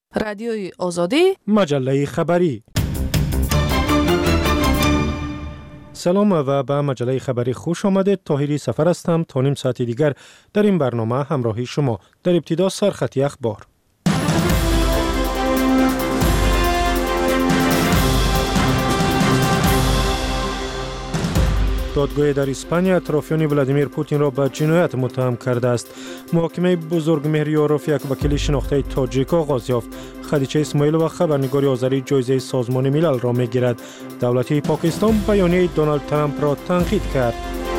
رادیوی آزادی، مجله خبری. سلام و به مجله خبری خوش آمدید. طاهری سفر هستم. تا نیم ساعت دیگر در این برنامه همراهی شما. در ابتدا سرخطی اخبار. دادگاه در اسپانیا اطرافیان ولادیمیر پوتین را به جنایت متهم کرده است. محاکمه بزرگمهریاروف یک وکیل شناخته تاجیک آغاز یافت. خدیجه اسماعیل و خبرنگار آذری جایزه سازمان ملل را می‌گیرد. دولت پاکستان بیانیه دونالد ترامپ را تنقید کرد.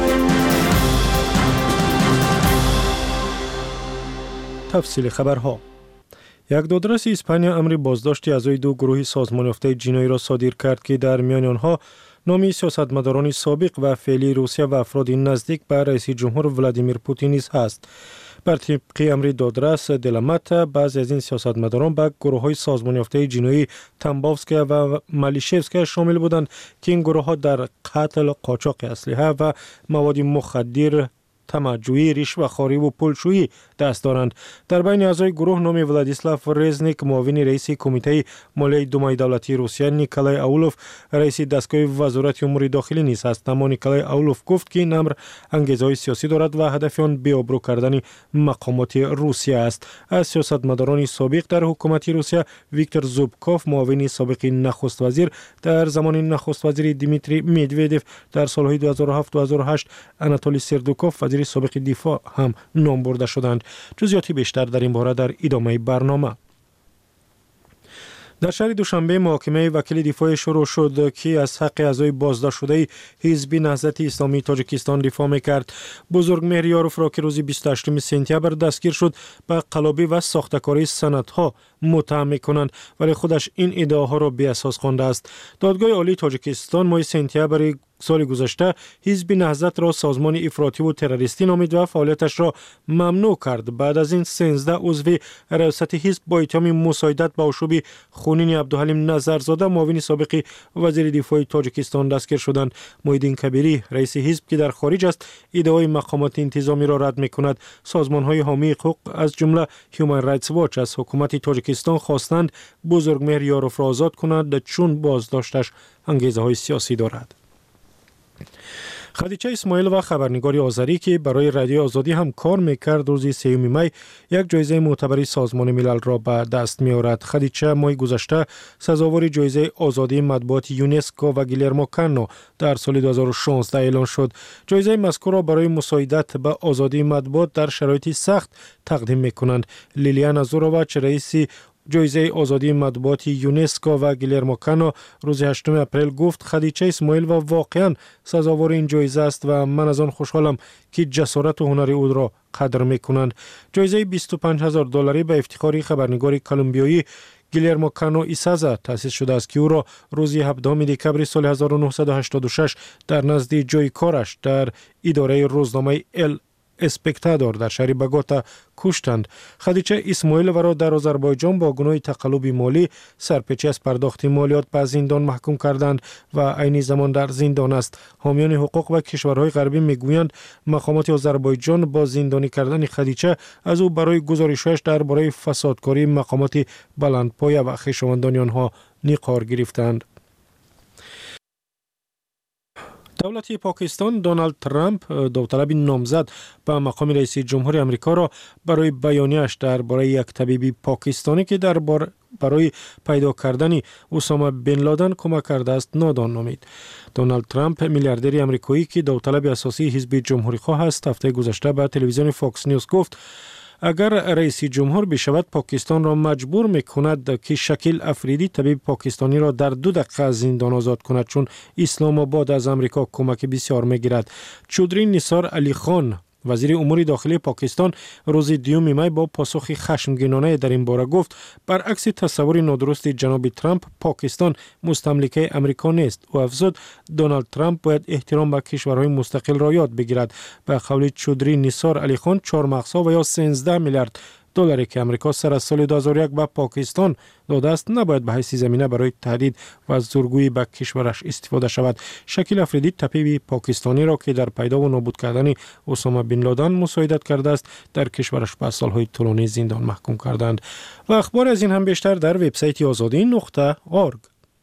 تفصیل خبرها. یک دادرس اسپانیا امر بازداشت اعضای دو گروه سازمان یافته جنایی را صادر کرد که در میان آنها نامی سیاستمداران سابق و فعلی روسیه و افراد نزدیک به رئیس جمهور ولادیمیر پوتین نیز است. بر طبق امر دادرس دلمت، بعضی از این سیاستمداران به گروه‌های سازمان یافته جنایی تنبافسکی و مالیشفسکی شامل بودند که این گروه‌ها در قتل، قاچاق اسلحه و مواد مخدر، تمجویی، رشوه‌خواری و پولشویی دست دارند. در بین اعضای گروه نام ولادیسلاف رزنیک، معاون رئیس کمیته مالی دومای دولتی روسیه، نیکولای اولوف رئیس دستگاه وزارت امور داخلی نیز است. اما نیکولای اولوف گفت که این امر انگیزه‌های سیاسی دارد و هدف آن بی‌آبرو کردن مقامات روسیه است. از سیاستمداران سابق در حکومت روسیه، ویکتور زوبکوف معاون سابق نخست وزیر در زمان نخست وزیر دیمیتری مدودف در سالهای 2007-2008، آناتولی سردوکوف وزیر سابق دفاع هم نام برده شدند. جزئیات بیشتر در این باره در ادامه برنامه. در شهر دوشنبه محاکمه وکیل دفاع شروع شد که از حق اعضای بازداشت شده حزب نهضت اسلامی تاجیکستان دفاع می‌کرد. بزرگمهریاروف را که روز 28 سپتامبر دستگیر شد به قلابی و ساختکاری سندها متهم می‌کنند، ولی خودش این ادعاها را بی اساس خوانده است. دادگاه عالی تاجیکستان ماه سپتامبر سال گذشته حزب نهضت را سازمان افراطی و تروریستی نامید و فعالیتش را ممنوع کرد. بعد از این 13 عضو ریاست حزب با اتهام مساعدت به آشوب خونین عبدالحلیم نظرزاده معاون سابق وزیر دفاع تاجیکستان دستگیر شدند. محیدین کبیری رئیس حزب که در خارج است ادعای مقامات انتظامی را رد می‌کند. سازمان‌های حامی حقوق از جمله هیومن رایتس واچ از حکومت تاجیکستان خواستند بزرگمهریاروف را آزاد کند چون بازداشتش انگیزه‌های سیاسی دارد. خدیجه اسماعیل و خبرنگار آذری که برای رادیو آزادی هم کار میکرد روز 3 می یک جایزه معتبر سازمان ملل را به دست می‌آورد. خدیجه ماه گذشته سزاوار جایزه آزادی مطبوعات یونسکو و گیلرمو کانو در سال 2016 اعلان شد. جایزه مذکور را برای مساعدت به آزادی مطبوعات در شرایط سخت تقدیم می‌کنند. لیلیانا زورووچ رئیس جایزه آزادی مطبوعات یونسکو و گیلرمو کانو روز 8 اپریل گفت خدیجه اسماعیل و واقعا سزاوار این جایزه است و من از آن خوشحالم که جسارت و هنر او را قدر می‌کنند. جایزه $25,000 به افتخار خبرنگار کلمبیایی گیلرمو کانو ایسازا تأسیس شده است که او را روز 17 دکبر سال 1986 در نزد جای کارش در اداره روزنامه ال اسپکتادور در شهر بگوتا کشتند. خدیجه اسماعیل را در آذربایجان با گناه تقلب مالی سرپیچی از پرداخت مالیات به زندان محکوم کردند و عین زمان در زندان است. حامیان حقوق و کشورهای غربی میگویند مقامات آذربایجان با زندانی کردن خدیجه از او برای گزارش‌هایش درباره فسادکاری مقامات بلندپایه و خویشاوندان آنها نقار گرفتند. دولت پاکستان دونالد ترامپ داوطلب نامزد به مقام رئیس جمهور آمریکا را برای بیانیه‌اش درباره یک طبیب پاکستانی که برای پیدا کردن اسامه بن لادن کمک کرده است نادان نامید. دونالد ترامپ میلیاردر آمریکایی که داوطلب اساسی حزب جمهوری‌خواه است هفته گذشته به تلویزیون فاکس نیوز گفت اگر رئیس جمهور بشود پاکستان را مجبور می‌کند که شکیل افریدی طبیب پاکستانی را در 2 دقیقه از زندان آزاد کند چون اسلام آباد از آمریکا کمک بسیار می‌گیرد. چودری نثار علی خان وزیر امور داخلی پاکستان روز 2 می با پاسخ خشمگینانه در این باره گفت برعکس تصور نادرست جناب ترامپ پاکستان مستملکه آمریکا نیست و افزود دونالد ترامپ باید احترام به کشورهای مستقل را یاد بگیرد. به قول چودری نثار علی خان 4 مقصا و یا 13 میلیارد دلاری که آمریکا سر از سال 2001 به پاکستان داده است نباید به حیث زمینه برای تهدید و زورگویی به کشورش استفاده شود. شکیل افریدی طبیب پاکستانی را که در پیدا و نابود کردن اسامه بن لادن مساعدت کرده است در کشورش به سالهای طولانی زندان محکوم کردند. و اخبار از این هم بیشتر در وبسایت azadi.org.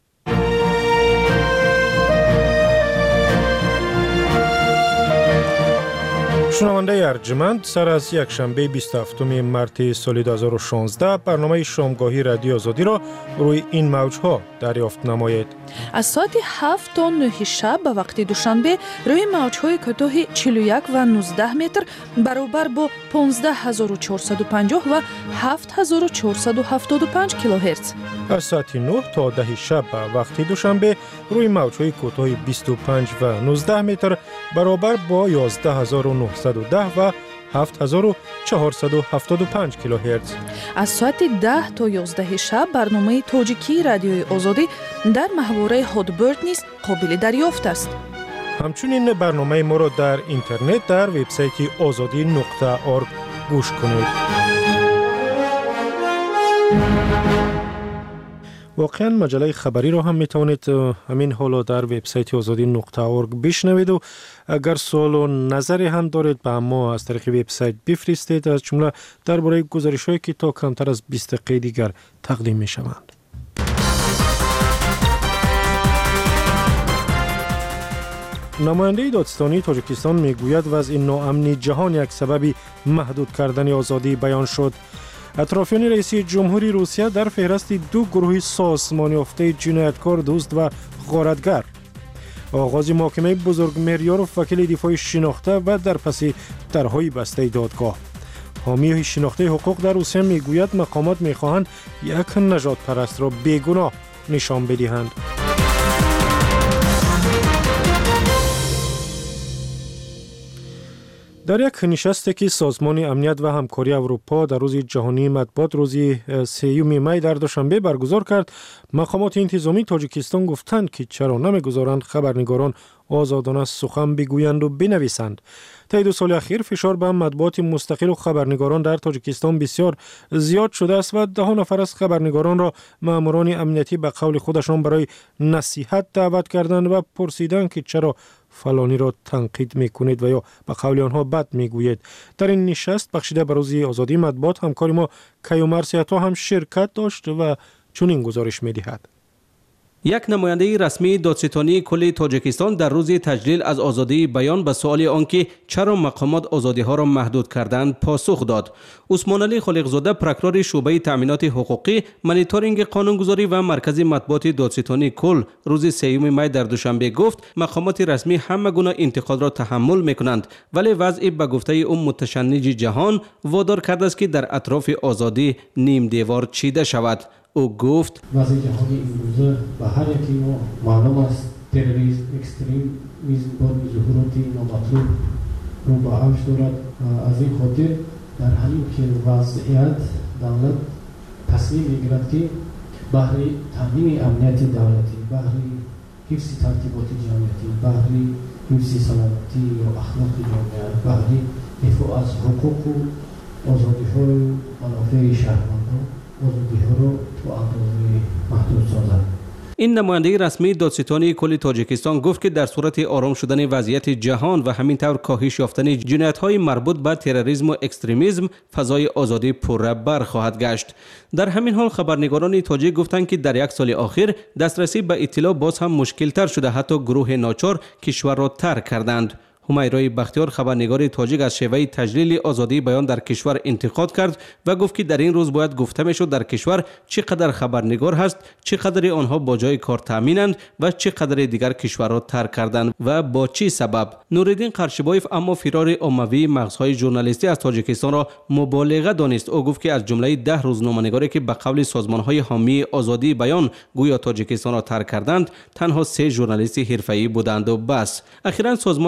شنونده ارجمند، سر از یک شنبه 27 مارس سال 2016 برنامه شامگاهی رادیو آزادی را روی این موجها دریافت نمایید. از ساعت 7 تا 9 شب به وقت دوشنبه روی موجهای کوتاه 41 و 19 متر برابر با 15450 و 7475 کیلوهرتز. از ساعت 9 تا 10 شب به وقت دوشنبه روی موجهای کوتاه 25 و 19 متر برابر با 11910 و 7475 کیلوهرتز. از ساعت 10 تا 11 شب برنامه تاجیکی رادیوی آزادی در محوره هادبرد نیز قابل دریافت است. همچنین برنامه ما را در اینترنت در وبسایت azadi.org گوش کنید. واقعا مجله خبری را هم میتوانید همین حالا در وبسایت azadi.org بشنوید و اگر سوال و نظری هم دارید به ما از طریق وبسایت بفرستید، از جمله درباره گزارش‌هایی که تا کمتر از 20 دقیقه دیگر تقدیم میشوند. نماینده دادستانی تاجیکستان میگوید وضع ناامنی جهان یک سبب محدود کردن آزادی بیان شد. اطرافیان رئیس جمهوری روسیه در فهرست 2 گروه سازمان یافته جنایتکار دزد و غارتگر. آغاز محاکمه بزرگ مهریارف وکیل دفاع شناخته و در پس درهای بسته دادگاه. حامی شناخته حقوق در روسیه میگوید مقامات میخواهند یک نژاد پرست را بیگناه نشان بدهند. در یک نشستی که سازمان امنیت و همکاری اروپا در روز جهانی مطبوعات روز 3 می در دوشنبه برگزار کرد، مقامات انتظامی تاجیکستان گفتند که چرا نمیگذارند خبرنگاران آزادانه سخن بگویند و بنویسند. طی 2 سال اخیر فشار به مطبوعات مستقل و خبرنگاران در تاجیکستان بسیار زیاد شده است و 10 نفر از خبرنگاران را ماموران امنیتی به قول خودشان برای نصیحت دعوت کردند و پرسیدند که چرا فلانی را تنقید میکنید و یا به قول آنها بد میگویید. در این نشست بخشیده به روز آزادی مطبوعات همکار ما کیومرث عطا هم شرکت داشت و چنین گزارش میدهد. یک نماینده رسمی دادستانی کل تاجیکستان در روز تجلیل از آزادی بیان به سوال آنکه چرا مقامات آزادی ها را محدود کردند پاسخ داد. عثمان علی خالقزاده پرکرور شعبه تامینات حقوقی، مانیتورینگ قانونگذاری و مرکز مطبوعات دادستانی کل روز 3 می در دوشنبه گفت مقامات رسمی همه گونه انتقاد را تحمل میکنند، ولی وضع به گفته اون متشنج جهان وادار کرده است که در اطراف آزادی نیم دیوار چیده شود. او گفت وضع جهانی امروزه به هر یکی ما معلوم است تروریسم، اکستریمیسم با ظهوراتی نامطلوب رو به اوج دارد. از این خاطر در همین که وضعیت دولت تصمیم میگیرد که بهره تامین امنیت دولتی، بهره حفظ ترتیبات جمعیتی، بهره حفظ سلامتی و اخلاق جامعه، بهره دفاع از حقوق و آزادی‌های و منافع شهروندان آزادی‌ها را تو اندازه محدود سازد. این نماینده رسمی دادستانی کل تاجیکستان گفت که در صورت آرام شدن وضعیت جهان و همینطور کاهش یافتن جنایت‌های مربوط به تروریسم و اکستریمیسم، فضای آزادی پرربر خواهد گشت. در همین حال خبرنگاران تاجیک گفتند که در 1 سال اخیر دسترسی به اطلاع باز هم مشکل‌تر شده، حتی گروه ناچار کشور را ترک کردند. همیرای بختیار خبرنگار تاجیک از شیوه تجلیل آزادی بیان در کشور انتقاد کرد و گفت که در این روز باید گفته میشد در کشور چقدر خبرنگار هست، چقدر آنها با جای کار تامینند و چقدر دیگر کشور را ترک کردند و با چه سبب. نورالدین قرشبایف اما فرار عمومی مغزهای ژورنالیستی از تاجیکستان را مبالغه دانست. او گفت که از جمله 10 روزنامه‌نگاری که به قول سازمان‌های حامی آزادی بیان گویا تاجیکستان را ترک کردند، تنها 3 ژورنالیست حرفه‌ای بودند و بس. اخیراً سازمان گزارش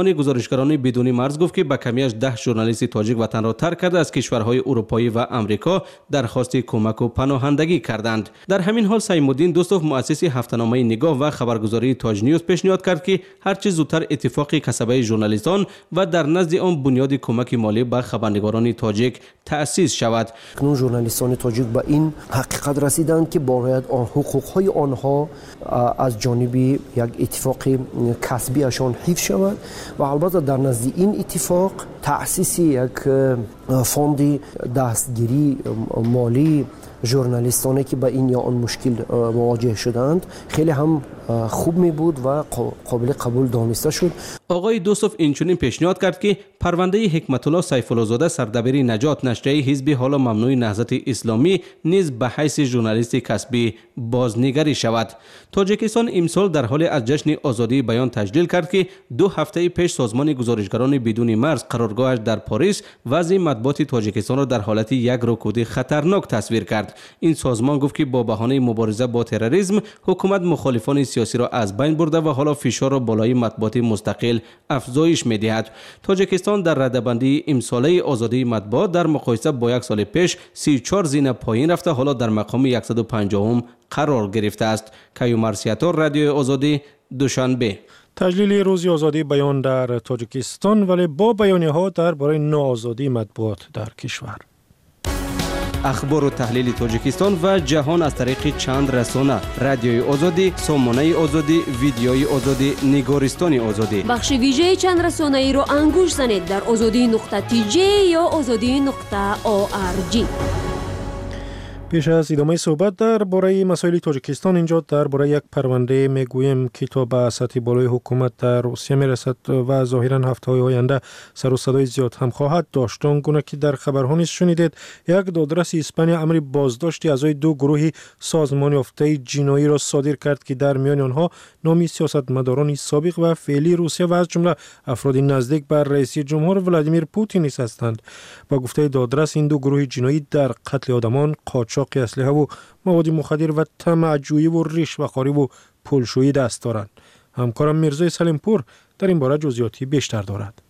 گزارشگران بدون مرز گفت که به کمی از 10 ژورنالیست تاجیک وطن را ترک کرده از کشورهای اروپایی و آمریکا درخواست کمک و پناهندگی کردند. در همین حال سیم‌الدین دوستوف مؤسس هفته‌نامه نگاه و خبرگزاری تاج نیوز پیشنهاد کرد که هرچه زودتر اتفاق کسبه ژورنالیستان و در نزد آن بنیاد کمک مالی به خبرنگاران تاجیک تأسیس شود. کنون ژورنالیستان تاجیک به این حقیقت رسیدند که باید حقوق‌های آنها از جانب یک اتفاق کسبیشان حفظ شود و البته در نزد این اتفاق تأسیس یک فوند دستگیری مالی ژورنالیستانی که به این یا آن مشکل مواجه شدند خیلی هم خوب می بود و قابل قبول دانسته شد. آقای دوستوف اینچنین پیشنهاد کرد که پرونده حکمت الله سیف الله زاده سردبیر نجات نشریه حزب حالا ممنوع نهضت اسلامی نیز به حیث ژورنالیست کسبی بازنگری شود. تاجیکستان امسال در حال از جشن آزادی بیان تجلیل کرد که 2 هفته پیش سازمان گزارشگران بدون مرز قرارگاهش در پاریس وضع مطبوعات تاجیکستان را در حالت یک رکود خطرناک تصویر کرد. این سازمان گفت که با بهانه مبارزه با تروریسم حکومت مخالفان سیاسی را از بین برده و حالا فشار را بالای مطبوعات مستقل افزایش می‌دهد. تاجیکستان در رده‌بندی امساله آزادی مطبوعات در مقایسه با یک سال پیش 34 زین پایین رفته، حالا در مقام 150 قرار گرفته است. کیومر سیاتور، رادیو آزادی، دوشنبه. تجلیل روز آزادی بیان در تاجیکستان ولی با بیانیه‌ها درباره ناآزادی مطبوعات در کشور. اخبار و تحلیل تاجیکستان و جهان از طریق چند رسانه: رادیوی آزادی، سامانه آزادی، ویدیوی آزادی، نگارستان آزادی. بخش ویژه چند رسانه ای رو انگوش زنید در azadi.tj یا azadi.org. پیش از ادامه صحبت درباره مسائل تاجیکستان، اینجا درباره یک پرونده میگوییم که تا به سطح بالای حکومت در روسیه میرسد و ظاهرا هفته‌های آینده سر و صدای زیاد هم خواهد داشت. آنگونه که در خبرها نیز شنیدید، یک دادرس اسپانیا امر بازداشت اعضای 2 گروه سازمان یافته جنایی را صادر کرد که در میان آنها نام سیاستمداران سابق و فعلی روسیه و از جمله افراد نزدیک به رئیس جمهور ولادیمیر پوتین هستند. با گفته دادرس، این 2 گروه جنایی در قتل آدمان، قاچاق اسلحه و مواد مخدر و طمع‌جویی و رشوه‌خواری و پولشویی دست دارند. همکارم میرزای سلیمپور در این باره جزئیاتی بیشتر دارد.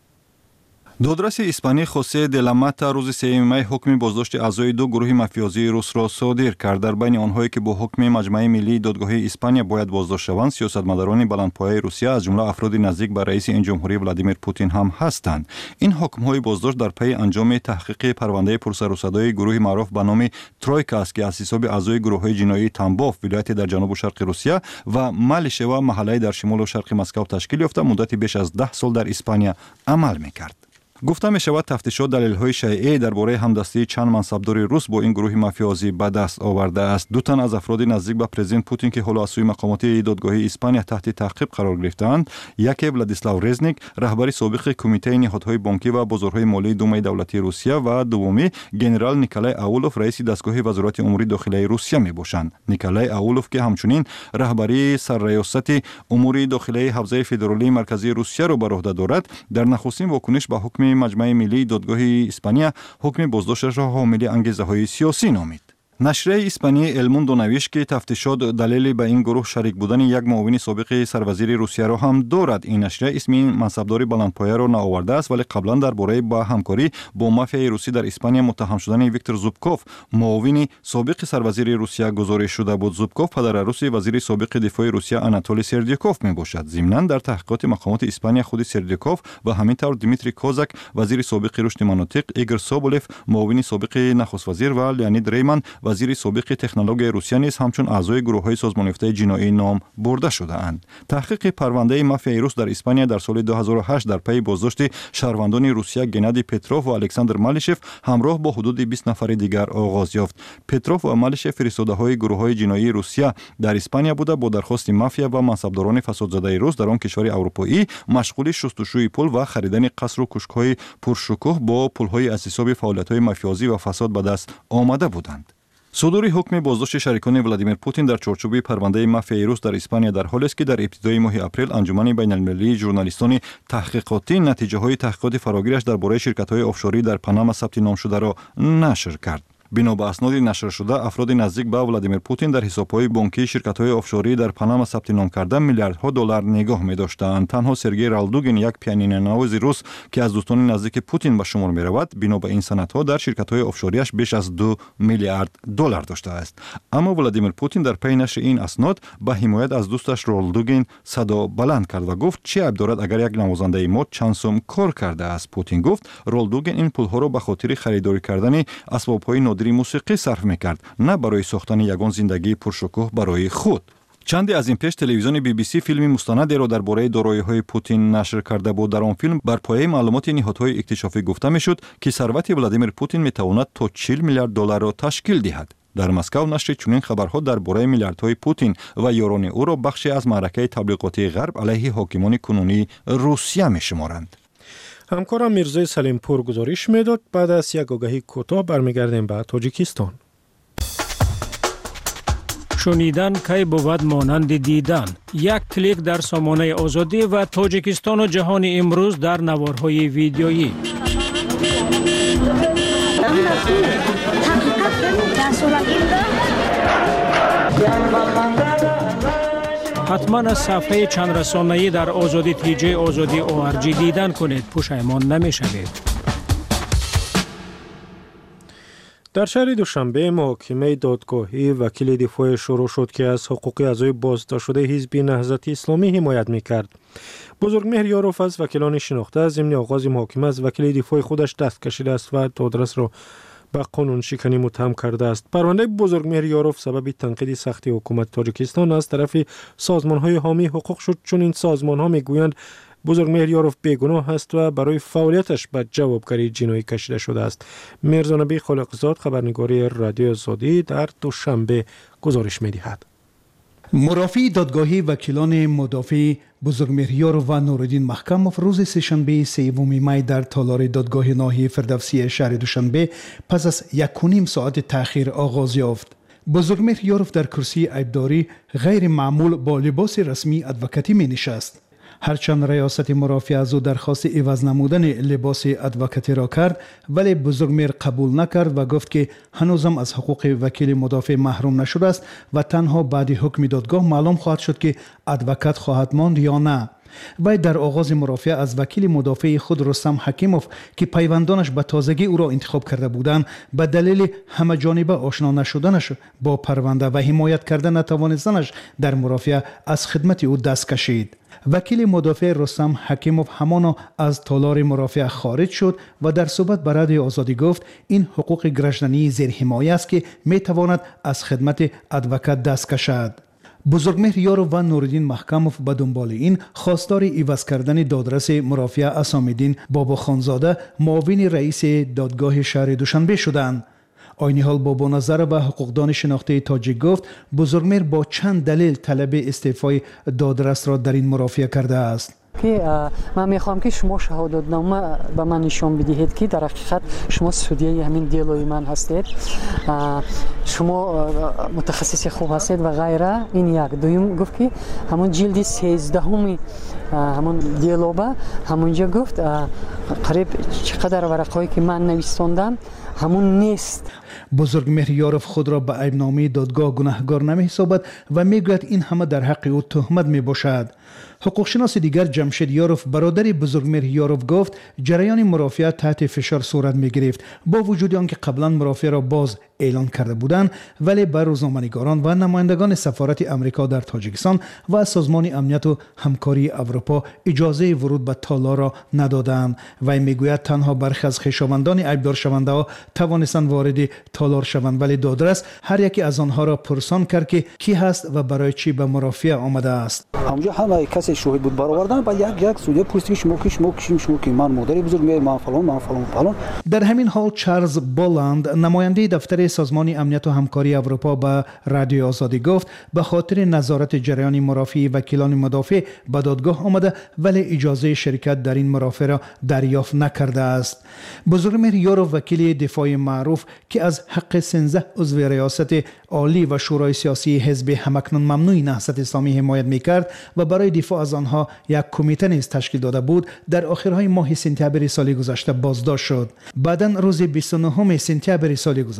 دادرس اسپانی خوسه دلاماتا روز 3 می حکم بازداشت اعضای 2 گروه مافیازی روس را صادر کرد. در بین آنهایی که با حکم مجمع ملی دادگاه اسپانیا باید بازداشت شوند، سیاستمداران بلندپایه روسیه از جمله افراد نزدیک به رئیس این جمهوری ولادیمیر پوتین هم هستند. این حکم‌های بازداشت در پی انجام تحقیق پرونده پرسر و صدای گروه معروف به نام ترویکا است که از حساب اعضای گروه‌های جنایی تنباف ولایت در جنوب و شرق روسیه و مالشه و محله در شمال و شرق مسکو تشکیل یافته مدت بیش از 10 سال در اسپانیا عمل می‌کرد. گفته می شود تفتیشات دلایل‌های شایع درباره همدستی چند منصبدار روس با این گروه مافیازی به دست آورده است. 2 تن از افراد نزدیک به پرزیدنت پوتین که حالا از سوی مقامات دادگاه اسپانیا تحت تعقیب قرار گرفتند، یکی ولادیسلاو رزنیک، رهبر سابق کمیته نهادهای بانکی و بازارهای مالی دومای دولتی روسیه، و دومی گنرال نیکولای اولوف، رئیس دستگاه وزارت امور داخلی روسیه می باشند. نیکولای اولوف که همچنین رهبری سرریاست امور داخلی حوزه فدرالی مرکزی روسیه را بر عهده دارد، در نخستین واکنش به حکم مجمع ملی دادگاه اسپانیا حکم بازداشتش را حامل انگیزه‌های سیاسی نامید. نشریه اسپانی الموندو نوشت که تفتیشات دلیل به این گروه شریک بودن یک معاون سابق سروزیر روسیه را هم دارد. این نشریه اسم این منصبدار بلندپایه را نآورده است، ولی قبلا درباره با همکاری با مافیای روسی در اسپانیا متهم شدن ویکتور زوبکوف، معاون سابق سروزیر روسیه گزارش شده بود. زوبکوف پدر روسی وزیر سابق دفاع روسیه آناتولی سردیوکوف میباشد. ضمناً در تحقیقات مقامات اسپانیا خود سردیوکوف و همینطور دیمیتری کوزاک وزیر سابق رشد مناطق، ایگور سوبولف معاون سابق نخست وزیر و لیونید ریمن وزیر سابق تکنولوژی روسیه نیز همچون اعضای گروه‌های سازمان یافته جنایی نام برده شده‌اند. تحقیق پرونده مافیای روس در اسپانیا در سال 2008 در پی بازداشت شهروندان روسیه گنادی پتروف و الکساندر مالیشف همراه با حدود 20 نفر دیگر آغاز یافت. پتروف و مالیشف فرستاده‌های گروه‌های جنایی روسیه در اسپانیا بوده با درخواست مافیا و منصبداران فسادزده روس در آن کشور اروپایی مشغول شستشوی پول و خریدن قصر و کوشک‌های پرشکوه با پول‌های از حساب فعالیت‌های مافیازی و فساد به دست آمده بودند. صدور حکم بازداشت شریکان ولادیمیر پوتین در چارچوب پرونده مافیای روس در اسپانیا در حالی است که در ابتدای ماه اپریل انجمن بین‌المللی ژورنالیستان تحقیقاتی نتیجه‌های تحقیقات فراگیرش درباره شرکت‌های آفشوری در پاناما ثبت نام شده را نشر کرد. бино ба аснodi нашршуда афроди наздик ба Владимир Путин дар ҳисобҳои бонкии ширкатҳои офшорӣ дар Панама сабти ном карда миллиардҳо доллар нигоҳ медоштаанд. Танҳо Сергей Ралдугин, як пианинонавози рус ки аз дӯстони наздики Путин ба шумор меравад, бино ба ин санадҳо дар ширкатҳои офшориаш беш аз 2 миллиард доллар доштааст. аммо Владимир Путин дар пай нашри ин аснод ба ҳимоят аз дӯсташ Ралдугин садо баланд кард ва гуфт чӣ айб дорад агар як навозандаи мо чанд сум кор кардааст. Путин гуфт Ралдугин ин пулҳоро ба хотири харидорӣ кардани асбобҳои нодири мусиқӣ сарф мекард, на барои сохтани ягон зиндагии пуршукӯҳ барои худ. чанде аз ин пеш телевизиони BBC филми мустанадеро дар бораи дороиҳои Путин нашр карда буд. Дар он филм бар пояи маълумоти ниҳодҳои иктишофӣ гуфта мешуд ки сарвати Владимир Путин метавонад то 40 миллиард долларро ташкил диҳад. дар Москав нашри чунин хабарҳо дар бораи миллиардҳои Путин ва ёрони ӯро бахше аз маъракаи таблиғотии ғарб алайҳи ҳокимони кунунии Русия мешуморанд. ҳамкорам Мирзои Салимпур гузориш медод. баъд аз як огаҳӣ кӯтоҳ бармегардем ба Тоҷикистон. шунидан кай бувад монанди дидан. Як клик дар сомонаи озодӣ ва Тоҷикистону ҷаҳони имрӯз дар наворҳои видеоӣ. ҳатман аз сафҳаи чандрасонаӣ дар озоди тиҷаи озоди ORG дидан кунед, пушаймон намешавед. дар шаҳри Душанбе муҳокимаи додгоҳӣ вакили дифоъ шурӯъ шуд ки аз ҳуқуқи аъзои боздоштшудаи ҳизби Наҳзати Исломӣ ҳимоят мекард. Бузургмеҳр Ёров аз вакилони шинохта зимни оғози муҳокима аз вакили дифоъи худаш даст кашидааст ва додрасро ба қонуншиканӣ муттаҳам кардааст. парвандаи Бузургмеҳр Ёров сабаби танқиди сахти ҳукумати Тоҷикистон аз тарафи созмонҳои ҳомии ҳуқуқ шуд, чун ин созмонҳо мегӯянд Бузургмеҳр Ёров бегуноҳ аст ва барои фаъолияташ ба ҷавобгарии ҷиноӣ кашида шудааст. Мирзонаби Холиқзод, хабарнигори Радиои Озодӣ, дар Душанбе гузориш медиҳад. мурофии додгоҳи вакилони мудофии Бузургмеҳр Ёров ва Нуриддин Маҳкамов рӯзи сешанбеи 3 май дар толори додгоҳи ноҳияи Фирдавсии шаҳри Душанбе пас аз 1.5 соати таъхир оғоз ёфт. Бузургмеҳр Ёров дар курсии айбдорӣ ғайримаъмул бо либоси расмии адвокатӣ менишаст. ҳарчанд раёсати мурофиа аз ӯ дархости иваз намудани либоси адвокатиро кард, вале Бузургмеҳр қабул накард ва гуфт ки ҳанӯзам аз ҳуқуқи вакили мудофиъ маҳрум нашудааст ва танҳо баъди ҳукми додгоҳ маълум хоҳад шуд ки адвокат хоҳад монд ё на. вай дар оғози мурофиа аз вакили мудофиъи худ Рустам Ҳакимов ки пайвандонаш ба тозагӣ ӯро интихоб карда буданд, ба далели ҳамаҷониба ошно нашуданаш бо парванда ва ҳимоят карда натавонистанаш дар мурофиа аз хидмати ӯ даст кашид. вакили мудофиъ Рустам Ҳакимов ҳамоно аз толори мурофиа хориҷ шуд ва дар суҳбат ба Радиои Озодӣ гуфт ин ҳуқуқи граждании зерҳимоя аст ки метавонад аз хидмати адвокат даст кашад. Бузургмеҳр Ёров ва Нуриддин Маҳкамов ба дунболи ин хостори иваз кардани додраси мурофиа Асомиддин Бобохонзода муовини раиси додгоҳи шаҳри Душанбе шуданд. Ойниҳол Бобоназаров ва ҳуқуқдони шинохтаи тоҷик гуфт Бузургмеҳр бо чанд далел талаби истеъфои додрасро дар ин мурофиа кардааст. ман мехоҳам ки шумо шаҳодатнома ба ман нишон бидиҳед ки дар ҳақиқат шумо судяи ҳамин делои ман ҳастед, шумо мутахассиси хуб ҳастед ва ғайра. ин як. дуюм гуфт ки ҳамон ҷилди 13 ҳамон делоба ҳамонҷа гуфт қариб чӣ қадар варақҳое ки ман навистондам ҳамон нест. Бузургмеҳр Ёров худро ба айбномаи додгоҳ гунаҳгор намеҳисобад ва мегӯяд ин ҳама дар ҳаққи ӯ тӯҳмат мебошад. ҳуқуқшиноси дигар Ҷамшед Ёров бародари Бузургмеҳр Ёров гуфт ҷараёни мурофиа таҳти фишор сурат мегирифт. бо вуҷуди он ки қаблан мурофиаро боз эълон карда буданд, вале ба рӯзноманигорон ва намояндагони сафорати Амрико дар Тоҷикистон ва Созмони амнияту ҳамкории Аврупо иҷозаи вуруд ба толорро надоданд. вай мегӯяд танҳо бархе аз хешовандони айбдоршавандаҳо тавонистанд вориди толор шаванд, вале додрас ҳар яке аз онҳоро пурсон кард ки кӣ ҳаст ва барои чӣ ба мурофиа омадааст. ҳамҷо ҳамаи касе шоҳид буд баровардан ба як судя пурсид шумо ки ман модари бузургмеҳр ман фалон. дар ҳамин ҳол Чарлз Боланд намояндаи дафтари Созмони амнияту ҳамкории Аврупо ба Радиои Озодӣ гуфт ба хотири назорати ҷараёни мурофии вакилони мудофиъ ба додгоҳ омада, вале иҷозаи ширкат дар ин мурофиаро дарёфт накардааст. Бузургмеҳр Ёров вакили дифоъи маъруф ки аз ҳаққи 13 узви раёсати олӣ ва шӯрои сиёсии ҳизби ҳамакнун мамнӯи Наҳзати Исломӣ ҳимоят мекард ва барои дифоъ аз онҳо як кумита низ ташкил дода буд, дар охирҳои моҳи сентябри соли гузашта боздошт шуд. баъдан рӯзи 29 сентябри соли гузашта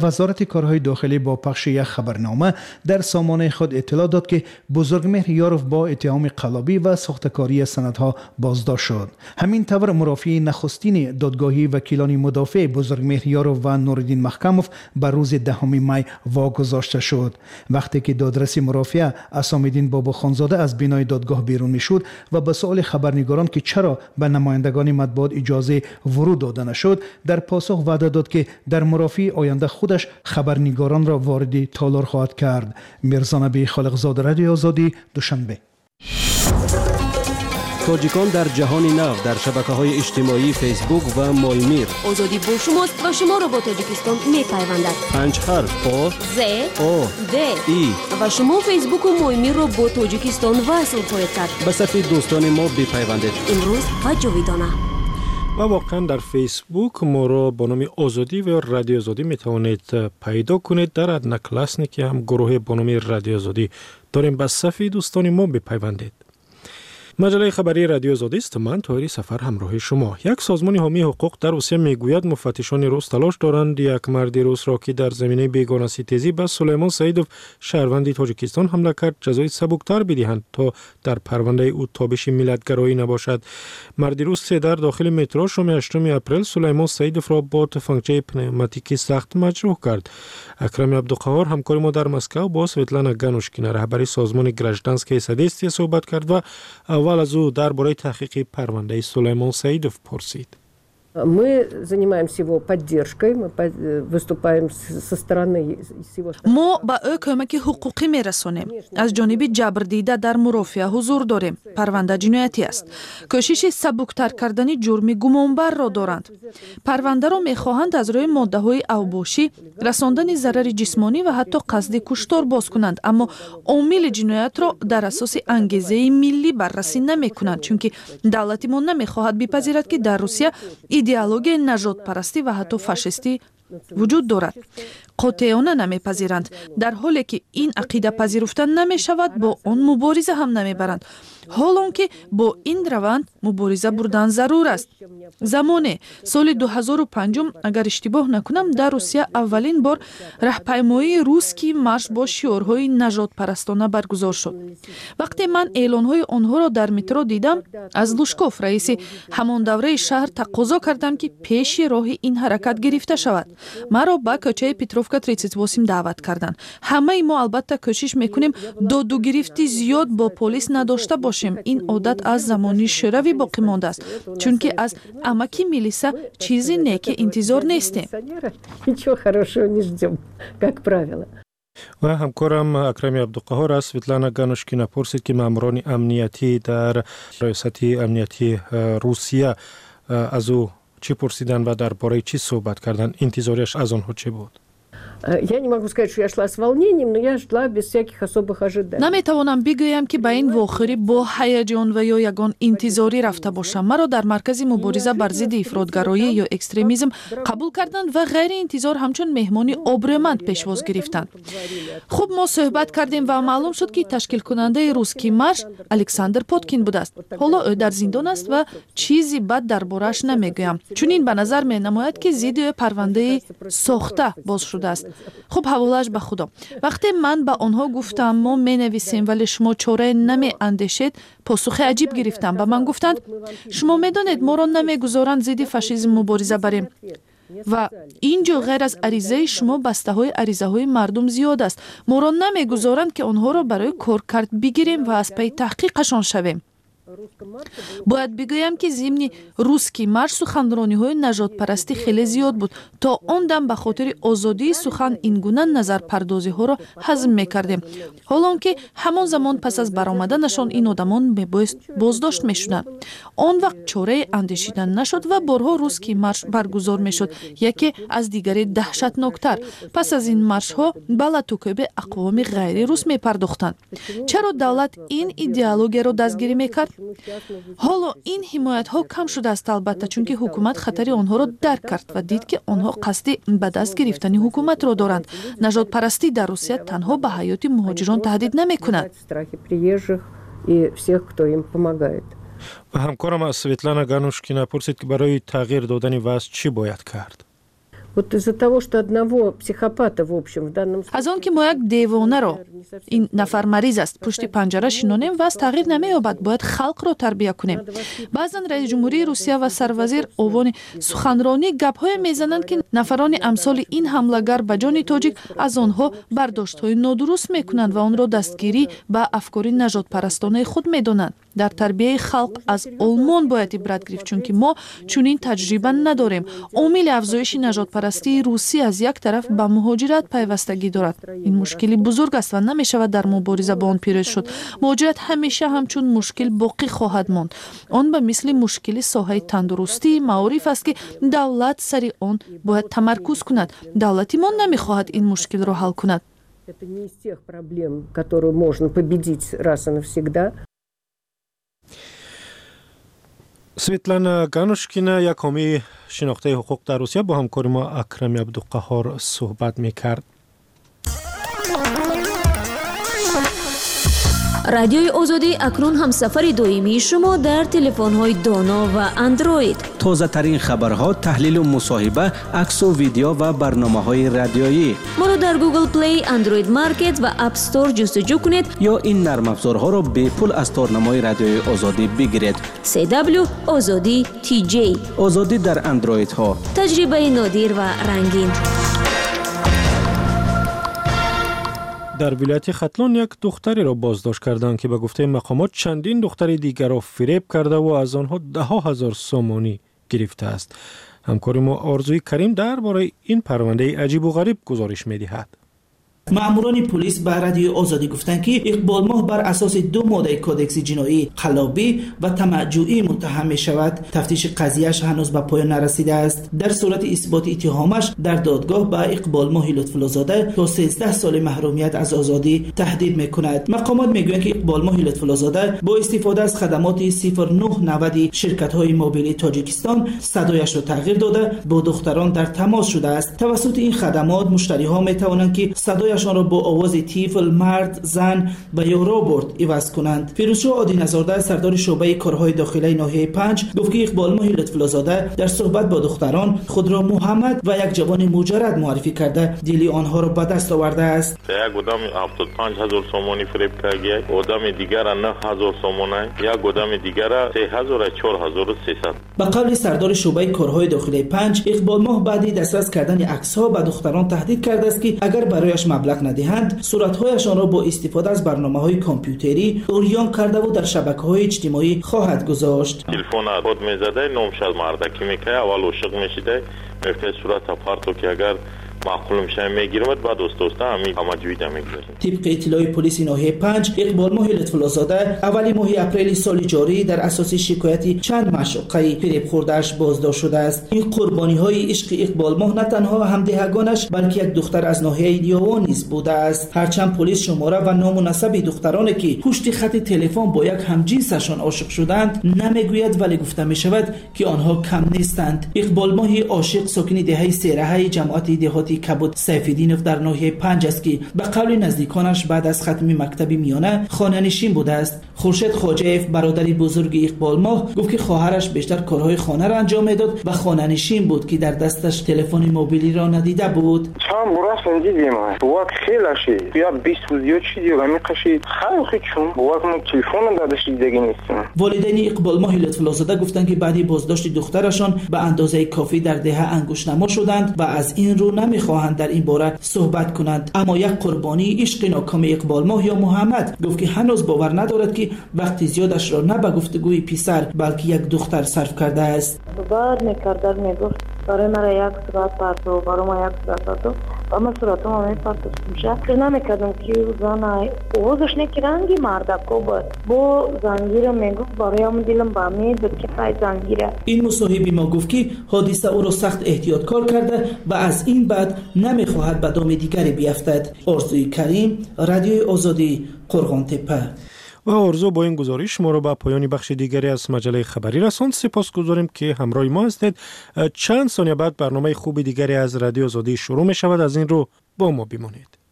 وزارت کارهای داخلی با پخش یک خبرنامه در سامانه خود اطلاع داد که بزرگمهر یاروف با اتهام قلابی و ساختکاری سندها بازداشت شد. همین طور مرافع نخستین دادگاهی وکیلان مدافع بزرگمهر یاروف و نورالدین محکموف بر روز 10 می واگذاشته شد. وقتی که دادرسی مرافع اسام‌الدین باباخانزاده از بینای دادگاه بیرون میشد و به سؤال خبرنگاران که چرا به نمایندگان مطبوعات اجازه ورود داده نشد، در پاسخ وعده داد که در مرافع آینده خودش خبرنگاران را وارد تالار خواهد کرد. میرزا نبی خالقزاده، رادیو آزادی، دوشنبه. تاجیکان در جهان نو در شبکه‌های اجتماعی فیسبوک و مایمیر. آزادی با شماست و شما را با تاجیکستان می‌پیوندد. 5 حرف آ ز او د ای و شما فیسبوک و مایمیر را با تاجیکستان وصل خواهید کرد. به صفحه دوستان ما بپیوندید. امروز و جاویدانه. و واقعا در فیسبوک ما را با نام آزادی و رادیو آزادی میتوانید پیدا کنید. در ادنا کلاسنیکی هم گروه با نام رادیو آزادی داریم. به صفحه دوستان ما بپیوندید. مجله خبری رادیو آزادی است. من طاهری سفر همراه شما. یک سازمان حامی حقوق در روسیه میگوید مفتشان روس تلاش دارند یک مرد روس را که در زمینه بیگانه‌ستیزی به سلیمان سعیدوف شهروند تاجیکستان حمله کرد جزای سبکتر بدهند تا در پرونده او تابش ملت‌گرایی نباشد. مرد روس در داخل مترو شام 8 اپریل سلیمان سعیدوف را با تفنگچه پنوماتیکی سخت مجروح کرد. اکرم عبدالقهار همکار ما در مسکو با سویتلانا گانوشکینا رهبری سازمان گراژدانسکی سدیستی صحبت کرد و اول از او درباره تحقیق پرونده سلیمان سعیدوف پرسید. Мы занимаемся его поддержкой, мы выступаем со стороны его. ما با او کمک حقوقی میرسانیم. از جانب جبردیده در مرافعه حضور داریم. پرونده جنایتی است. کوشش سبکتر کردن جرم گمانبر را دارند. پرونده را میخواهند از روی ماده های اوباشی، رساندن ضرر جسمانی و حتی قصد کشتار باز کنند، اما عامل جنایت را در اساس انگیزه ملی بررسی نمیکنند، چون که دولت ما نمیخواهد بپذیرد که در روسیه ایدئولوژی نژاد پرستی و حتی فاشیستی وجود دارد. قاطعانه نمیپذیرند. در حالی که این عقیده پذیرفته نمی شود با آن مبارزه هم نمیبرند. حالان که با این روند مبارزه بردن ضرور است. زمان سال 2005 اگر اشتباه نکنم در روسیه اولین بار راهپیمایی روسکی مارش با شعارهای نژاد پرستانه برگزار شد. وقتی من اعلانهای آنها را در مترو دیدم، از لوشکوف رئیس همان دوره شهر تقاضا کردم که پیش راه این حرکت گرفته شود. مرا به کوچه پتروفکا 38 دعوت کردند. همه ما البته کوشش میکنیم دادو گرفتی زیاد با پلیس نداشته باشیم. این عادت از زمانی شوروی باقی مانده است، چون که از امکی میلیسا چیزی نیکی انتظار نیستیم. و همکارم اکرم عبدالقهار است. سویتلانا گانوشکینا پرسید که ماموران امنیتی در ریاست امنیتی روسیه از او چی پرسیدن و درباره چی صحبت کردن؟ انتظارش از آنها چه بود؟ Я не могу сказать, что я шла с волнением, но я шла без всяких особых ожиданий. نمیتوانم بگویم که به این واخری با هیجان و یا یگان انتظاری رفته باشم. مرا در مرکز مبارزه بر ضد افراطگرایی یا اکستریمیسم قبول کردند و غیر انتظار همچون مهمانی ابرومند پیشواز گرفتند. خوب ما صحبت کردیم و معلوم شد که تشکیل کننده روسکی مارش الکساندر پوتکین بوده است. حالا او در زندان است و چیزی بد دربارش نمیگویم، چون این به نظر می نماید که ضد پرونده ساخته باز شده است. خب حوالش به خدا. وقتی من به آنها گفتم ما می نویسیم ولی شما چاره نمی اندیشید، پاسخ عجیب گرفتم. به من گفتند شما می دانید ما را نمی گذارند ضد فاشیسم مبارزه بریم و اینجا غیر از عریضه شما بسته های عریضه های مردم زیاد است. ما را نمی گذارند که آنها را برای کار کرد بگیریم و از پی تحقیقشان شویم. باید بگویم که ضمن روسکی مارش سخنرانی های نژاد پرستی خیلی زیاد بود. تا آن دم به خاطر آزادی سخن این گونه نظر پردازی ها را هضم میکردیم، حالان که همان زمان پس از برآمدنشان این آدمان بازداشت میشدند. آن وقت چاره اندیشیدن نشد و بارها روسکی مارش برگزار میشد، یکی از دیگری دهشتناکتر. پس از این مارش ها بالا توکیب اقوام غیر روس میپرداختند. چرا دولت این ایدئولوژی را دستگیری میکرد؟ حالا این حمایت ها کم شده است، البته چون که حکومت خطر آنها را درک کرد و دید که آنها قصد به دست گرفتن حکومت را دارند. نژاد پرستی در روسیه تنها به حیات مهاجران تهدید نمی کند. و همکارم از سویتلانا گانوشکینا پرسید که برای تغییر دادن وضع چی باید کرد؟ Вот из-за того, что одного психопата, в общем, в данном случае... از آن که ما یک دیوانه را این نفر مریض است پشت پنجره شنانیم و از تغییر نمی‌یابد باید خلق را تربیت کنیم. بعضا رئیس جمهوری روسیه و سروزیر اوان سخنرانی گپ‌های میزنند که نفران امثال این حمله‌گر به جان تاجیک از آنها برداشت‌های نادرست می‌کنند و آن را دستگیری به افکار نژاد پرستانه خود می‌دانند. در تربیه خلق از آلمان باید عبرت گرفت چون که ما چنین تجربه نداریم. عامل افزایش نژاد پرستی روسی از یک طرف به مهاجرت پیوستگی دارد. این مشکلی بزرگ است و نمی‌شود در مبارزه با آن پیروز شد. مهاجرت همیشه همچون مشکل باقی خواهد ماند. آن به مثل مشکل ساحه تندرستی معروف است که دولت سر آن باید تمرکز کند. دولتی ما نمی‌خواهد این مشکل را حل کند. Это не из тех проблем, которые можно победить раз и навсегда. سویتلانا گانوشکینا یک حامی شناخته حقوق در روسیه با همکار ما اکرم عبدالقهار صحبت میکرد. رادیوی آزادی اکنون هم سفر دائمی شما در تلفن‌های دانا و اندروید. تازه ترین خبرها، تحلیل و مصاحبه، عکس و ویدیو و برنامه‌های رادیویی. ما را در گوگل پلی، اندروید مارکت و اپ استور جستجو کنید یا این نرم افزارها را به پول از تارنمای رادیوی آزادی بگیرید. CW آزادی TJ. آزادی در اندروید ها. تجربه نادر و رنگین. در ولایت ختلان یک دختری را بازداشت کردند که به گفته مقامات چندین دختر دیگر را فریب کرده و از آنها 10,000 سومانی گرفته است. همکار ما آرزوی کریم درباره این پرونده عجیب و غریب گزارش می‌دهد. ماموران پلیس به رادیو آزادی گفتند که اقبال ماه بر اساس 2 ماده کودکس جنایی قلابی و طمع‌جویی متهم می شود. تفتیش قضیهش هنوز به پایان نرسیده است. در صورت اثبات اتهامش در دادگاه به اقبال ماه لطف‌الله‌زاده تا 13 سال محرومیت از آزادی تهدید می کند. مقامات می گویند که اقبال ماه لطف‌الله‌زاده با استفاده از خدمات 0990 شرکت‌های موبیلی تاجیکستان صدایش را تغییر داده با دختران در تماس شده است. توسط این خدمات مشتری‌ها می توانند که صدای شان را با آواز طفل، مرد، زن و یا رابرت عوض کنند. فیروزشاه عادی نزارده سردار شعبه کارهای داخلی ناحیه 5 گفت که اقبال ماه لطف‌الله‌زاده در صحبت با دختران خود را محمد و یک جوان مجرد معرفی کرده دل آنها را به دست آورده است. یک آدم 75,000 سومانی فریب کرده، آدم دیگر 9,000 سومانی، یک آدم دیگر 3,000 4,300. به قول سردار شعبه کارهای داخلی 5 اقبال ماه بعد دسترس کردن عکس‌ها به دختران تهدید کرده است که اگر برایش مبلغ ندهند صورت‌هایشان را با استفاده از برنامه‌های کامپیوتری اوریان کرده و در شبکه‌های اجتماعی خواهد گذاشت. تلفن خود می‌زده نامشد مردکی می‌کنه اول عاشق می‌شده می‌فته صورت پارتو که اگر معقول میشه میگیرمت بعد دوست همین همجویی میگذاریم. طبق اطلاع پلیس ناحیه 5 اقبال ماه لطف‌الله‌زاده اولی ماه اپریل سال جاری در اساس شکایتی چند مشوقه فریب خورده‌اش بازداشت شده است. این قربانی‌های عشق اقبال ماه نه تنها همدهگانش بلکه یک دختر از ناحیه دیوان نیز بوده است. هرچند پلیس شماره و نام و نسب دخترانی که پشت خط تلفن با یک همجنسشان عاشق شدند نمیگوید ولی گفته می‌شود که آنها کم نیستند. اقبال ماه عاشق ساکن دهه سیره‌های جماعت دهاتی کبود سیف‌الدینوف در ناحیه 5 است که به قول نزدیکانش بعد از ختم مکتب میانه خانه‌نشین بوده است. خورشید خواجه‌اف برادری بزرگ اقبال ماه گفت که خواهرش بیشتر کارهای خانه را انجام میداد و خانه‌نشین بود که در دستش تلفن موبیلی را ندیده بود. چند برای دیدیم وقت خیلی شی یا 20 ویدیو چی دیگه می‌کشید خیلی چون وقت ما تلفن دادش دیگه نیستم. والدین اقبال ماه لطف‌الله‌زاده گفتند که بعد بازداشت دخترشان به اندازه کافی در دهه انگشت‌نما شدند و از این رو نمی‌خواهند در این باره صحبت کنند. اما یک قربانی عشق ناکام اقبال ماه یا محمد گفت که هنوز باور ندارد که وقتی زیادش را نه به گفتگوی پسر بلکه یک دختر صرف کرده است. بعد می‌کرد میگفت برای مرا یک صورت پرتو برای ما یک صورت پرتو و من صورتم هم پرتو میشه که نمی‌کردم که زن اوزش نکی رنگی مردکو بود با زنجیر میگفت برایم دلم با امید که پای زنجیره. این مصاحبه ما گفت که حادثه او را سخت احتیاط کار کرده و از این بعد نمی‌خواهد به دام دیگری بیفتد. آرزوی کریم، رادیوی آزادی، قرغان‌تپه. و آرزو با این گزارش ما رو به پایان بخش دیگری از مجله خبری رساند. سپاسگزاریم که همراه ما هستید. چند ثانیه بعد برنامه خوب دیگری از رادیو آزادی شروع می شود. از این رو با ما بمانید.